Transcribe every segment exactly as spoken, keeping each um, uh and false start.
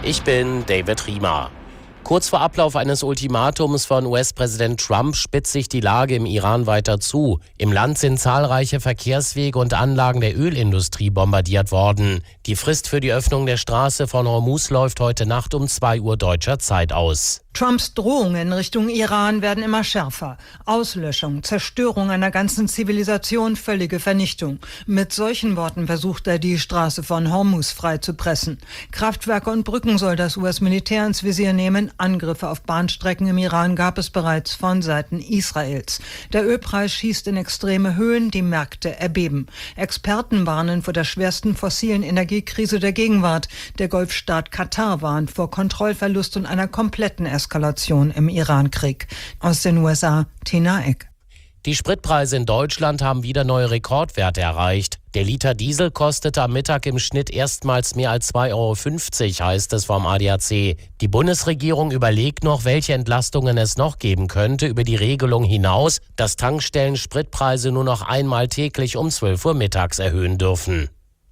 Ich bin David Riemer. Kurz vor Ablauf eines Ultimatums von U S-Präsident Trump spitzt sich die Lage im Iran weiter zu. Im Land sind zahlreiche Verkehrswege und Anlagen der Ölindustrie bombardiert worden. Die Frist für die Öffnung der Straße von Hormuz läuft heute Nacht um zwei Uhr deutscher Zeit aus. Trumps Drohungen Richtung Iran werden immer schärfer. Auslöschung, Zerstörung einer ganzen Zivilisation, völlige Vernichtung. Mit solchen Worten versucht er, die Straße von Hormuz freizupressen. Kraftwerke und Brücken soll das U S-Militär ins Visier nehmen. Angriffe auf Bahnstrecken im Iran gab es bereits von Seiten Israels. Der Ölpreis schießt in extreme Höhen, die Märkte erbeben. Experten warnen vor der schwersten fossilen Energiekrise der Gegenwart. Der Golfstaat Katar warnt vor Kontrollverlust und einer kompletten Eskalation im Irankrieg. Aus den U S A, Tina Eck. Die Spritpreise in Deutschland haben wieder neue Rekordwerte erreicht. Der Liter Diesel kostete am Mittag im Schnitt erstmals mehr als zwei Euro fünfzig, heißt es vom A D A C. Die Bundesregierung überlegt noch, welche Entlastungen es noch geben könnte über die Regelung hinaus, dass Tankstellen Spritpreise nur noch einmal täglich um zwölf Uhr mittags erhöhen dürfen.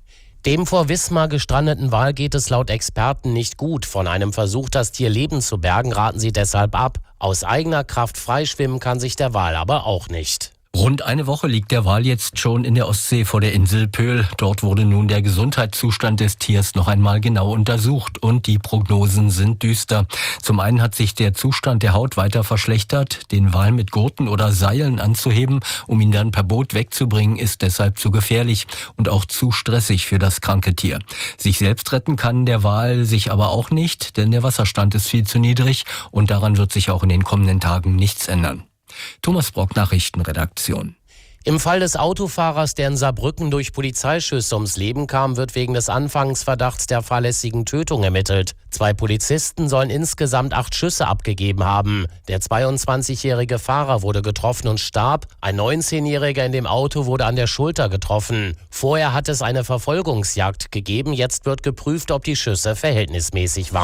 Dem vor Wismar gestrandeten Wal geht es laut Experten nicht gut. Von einem Versuch, das Tier lebend zu bergen, raten sie deshalb ab. Aus eigener Kraft freischwimmen kann sich der Wal aber auch nicht. Rund eine Woche liegt der Wal jetzt schon in der Ostsee vor der Insel Pöhl. Dort wurde nun der Gesundheitszustand des Tiers noch einmal genau untersucht und die Prognosen sind düster. Zum einen hat sich der Zustand der Haut weiter verschlechtert. Den Wal mit Gurten oder Seilen anzuheben, um ihn dann per Boot wegzubringen, ist deshalb zu gefährlich und auch zu stressig für das kranke Tier. Sich selbst retten kann der Wal sich aber auch nicht, denn der Wasserstand ist viel zu niedrig und daran wird sich auch in den kommenden Tagen nichts ändern. Thomas Brock, Nachrichtenredaktion. Im Fall des Autofahrers, der in Saarbrücken durch Polizeischüsse ums Leben kam, wird wegen des Anfangsverdachts der fahrlässigen Tötung ermittelt. Zwei Polizisten sollen insgesamt acht Schüsse abgegeben haben. Der zweiundzwanzigjährige Fahrer wurde getroffen und starb. Ein neunzehnjähriger in dem Auto wurde an der Schulter getroffen. Vorher hat es eine Verfolgungsjagd gegeben. Jetzt wird geprüft, ob die Schüsse verhältnismäßig waren.